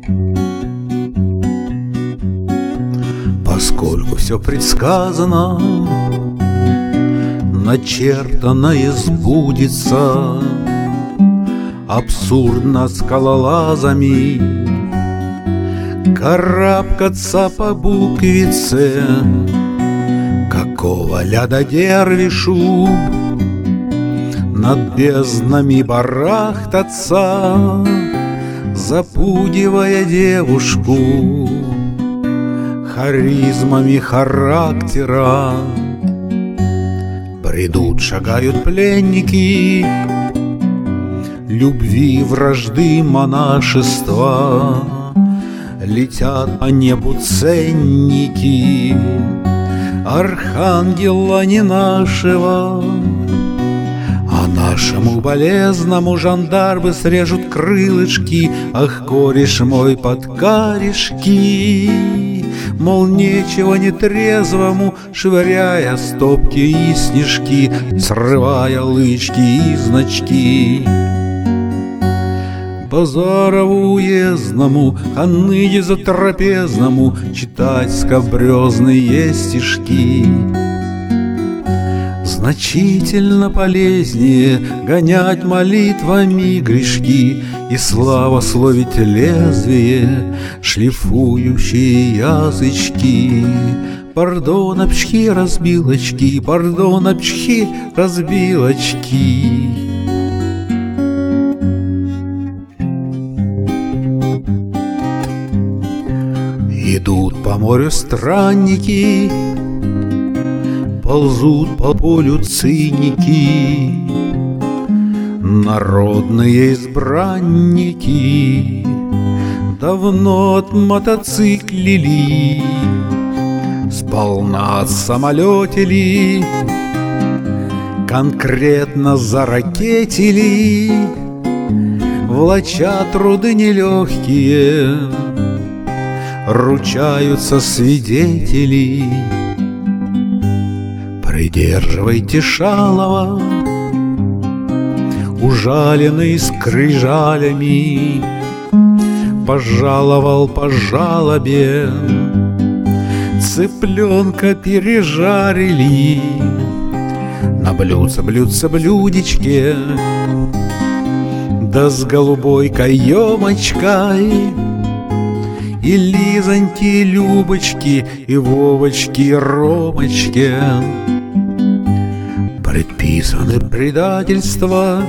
Поскольку все предсказано, начертанное сбудется, абсурдно скалолазами карабкаться по буквице. Какого ляда дервишу над безднами барахтаться, запугивая девушку харизмами характера. Придут, шагают пленники любви, вражды, монашества. Летят по небу ценники архангела не нашего. А нашему болезному жандармы срежут крылышки. Ах, кореш мой, под корешки. Мол, нечего нетрезвому, швыряя стопки и снежки, срывая лычки и значки. Базарову уездному, ханыге затрапезному читать скабрёзные стишки. Значительно полезнее гонять молитвами грешки и славословить лезвие, шлифующие язычки. Пардон, обчхи, разбилочки, пардон, обчхи, разбилочки. Идут по морю странники, ползут по полю циники, народные избранники давно отмотоциклили, сполна самолетили, конкретно заракетили, влача труды нелегкие, ручаются свидетели. Придерживайте шалова, ужаленный скрижалями, пожаловал по жалобе, цыпленка пережарили на блюдце-блюдечке, да с голубой каемочкой. И Лизоньки, Любочки, и Вовочки, и Ромочки. Предписаны предательства,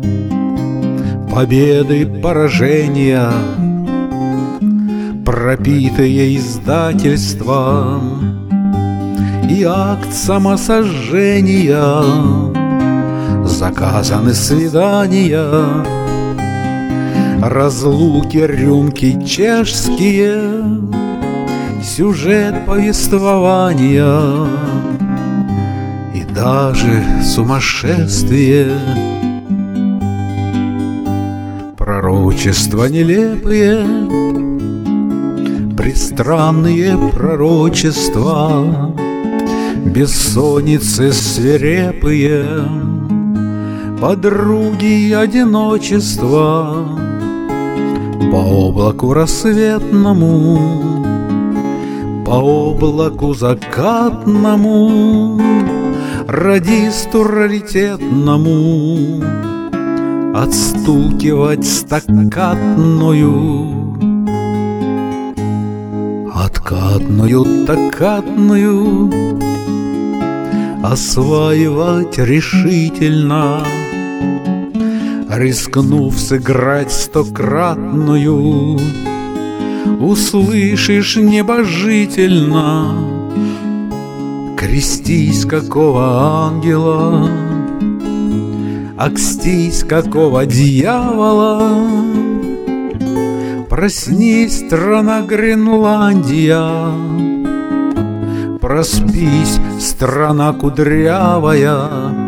победы, поражения, пропитые издательством, и акт самосожжения. Заказаны свидания, разлуки, рюмки чешские, сюжет повествования и даже сумасшествие. Пророчества нелепые, пристранные пророчества, бессонницы свирепые, подруги одиночества. По облаку рассветному, по облаку закатному, радисту раритетному отстукивать стаккатную, откатную, таккатную осваивать решительно, рискнув сыграть стократную. Услышишь небожительно: крестись, какого ангела, окстись, какого дьявола. Проснись, страна Гренландия, проспись, страна кудрявая,